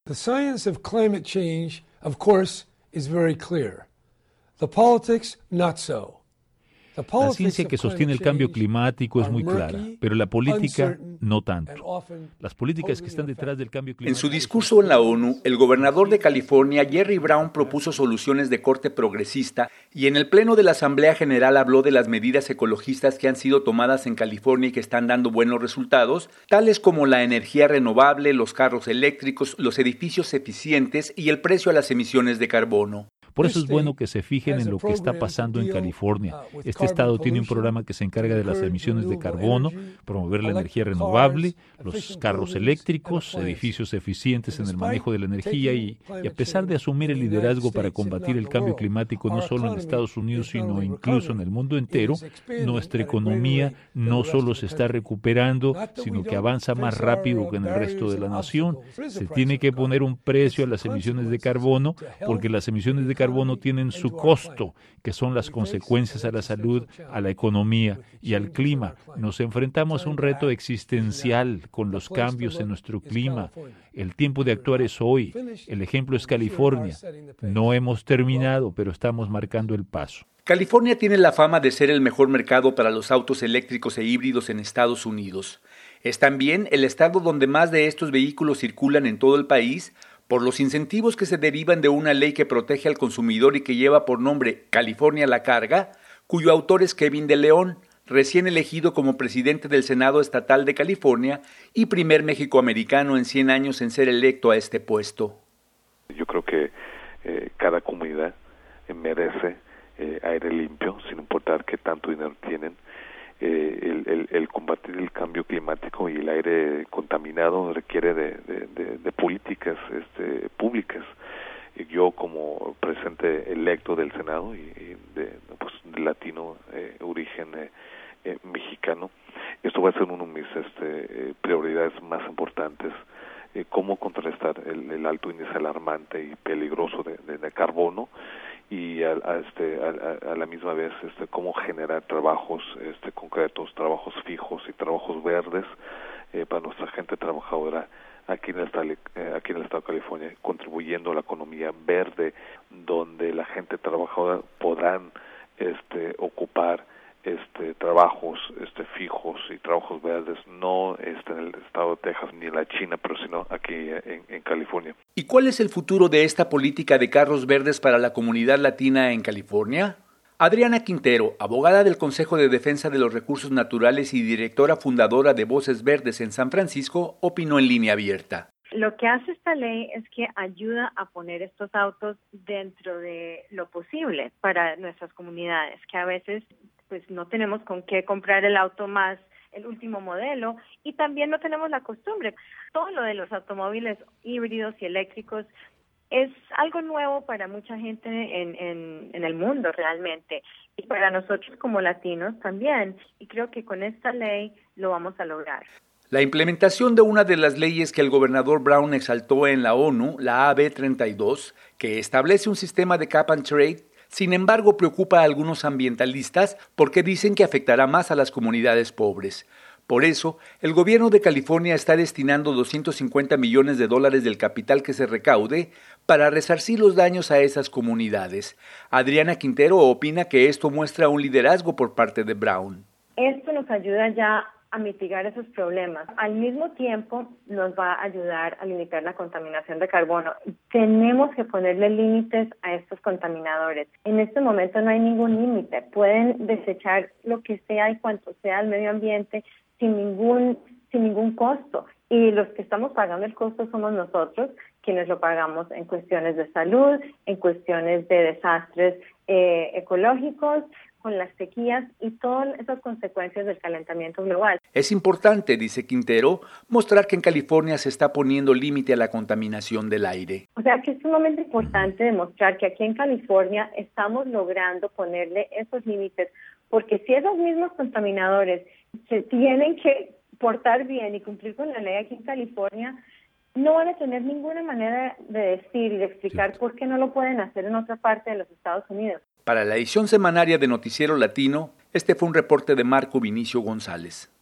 The science of climate change, of course, is very clear. The politics, not so. La ciencia que sostiene el cambio climático es muy clara, pero la política no tanto. Las políticas que están detrás del cambio climático... En su discurso en la ONU, el gobernador de California, Jerry Brown, propuso soluciones de corte progresista y en el Pleno de la Asamblea General habló de las medidas ecologistas que han sido tomadas en California y que están dando buenos resultados, tales como la energía renovable, los carros eléctricos, los edificios eficientes y el precio a las emisiones de carbono. Por eso es bueno que se fijen en lo que está pasando en California. Este estado tiene un programa que se encarga de las emisiones de carbono, promover la energía renovable, los carros eléctricos, edificios eficientes en el manejo de la energía y a pesar de asumir el liderazgo para combatir el cambio climático no solo en Estados Unidos sino incluso en el mundo entero, nuestra economía no solo se está recuperando, sino que avanza más rápido que en el resto de la nación. Se tiene que poner un precio a las emisiones de carbono porque las emisiones de carbono tienen su costo, que son las consecuencias a la salud, a la economía y al clima. Nos enfrentamos a un reto existencial con los cambios en nuestro clima. El tiempo de actuar es hoy. El ejemplo es California. No hemos terminado, pero estamos marcando el paso. California tiene la fama de ser el mejor mercado para los autos eléctricos e híbridos en Estados Unidos. Es también el estado donde más de estos vehículos circulan en todo el país, por los incentivos que se derivan de una ley que protege al consumidor y que lleva por nombre California la Carga, cuyo autor es Kevin De León, recién elegido como presidente del Senado Estatal de California y primer mexicoamericano en 100 años en ser electo a este puesto. Yo creo que cada comunidad merece aire limpio, sin importar qué tanto dinero tienen. El combatir el cambio climático y el aire contaminado requiere de políticas públicas. Yo como presidente electo del Senado y de latino origen mexicano, esto va a ser una de mis prioridades más importantes. Cómo contrarrestar el alto índice alarmante y peligroso de carbono y a la misma vez cómo generar trabajos concretos, trabajos fijos y trabajos verdes para nuestra gente trabajadora aquí en el estado de California, contribuyendo a la economía verde, donde la gente trabajadora podrán ocupar trabajos fijos y trabajos verdes, no en el estado de Texas ni en la China, pero sino aquí en California. ¿Y cuál es el futuro de esta política de carros verdes para la comunidad latina en California? Adriana Quintero, abogada del Consejo de Defensa de los Recursos Naturales y directora fundadora de Voces Verdes en San Francisco, opinó en Línea Abierta. Lo que hace esta ley es que ayuda a poner estos autos dentro de lo posible para nuestras comunidades, que a veces pues no tenemos con qué comprar el auto más el último modelo y también no tenemos la costumbre. Todo lo de los automóviles híbridos y eléctricos es algo nuevo para mucha gente en el mundo realmente y para nosotros como latinos también, y creo que con esta ley lo vamos a lograr. La implementación de una de las leyes que el gobernador Brown exaltó en la ONU, la AB 32, que establece un sistema de cap and trade, sin embargo preocupa a algunos ambientalistas porque dicen que afectará más a las comunidades pobres. Por eso, el gobierno de California está destinando $250 millones del capital que se recaude para resarcir los daños a esas comunidades. Adriana Quintero opina que esto muestra un liderazgo por parte de Brown. Esto nos ayuda ya a mitigar esos problemas. Al mismo tiempo, nos va a ayudar a limitar la contaminación de carbono. Tenemos que ponerle límites a estos contaminadores. En este momento no hay ningún límite. Pueden desechar lo que sea y cuanto sea al medio ambiente sin ningún costo. Y los que estamos pagando el costo somos nosotros, quienes lo pagamos en cuestiones de salud, en cuestiones de desastres ecológicos, con las sequías y todas esas consecuencias del calentamiento global. Es importante, dice Quintero, mostrar que en California se está poniendo límite a la contaminación del aire. O sea que es sumamente importante demostrar que aquí en California estamos logrando ponerle esos límites, porque si esos mismos contaminadores se tienen que portar bien y cumplir con la ley aquí en California, no van a tener ninguna manera de decir y de explicar por qué no lo pueden hacer en otra parte de los Estados Unidos. Para la edición semanaria de Noticiero Latino, este fue un reporte de Marco Vinicio González.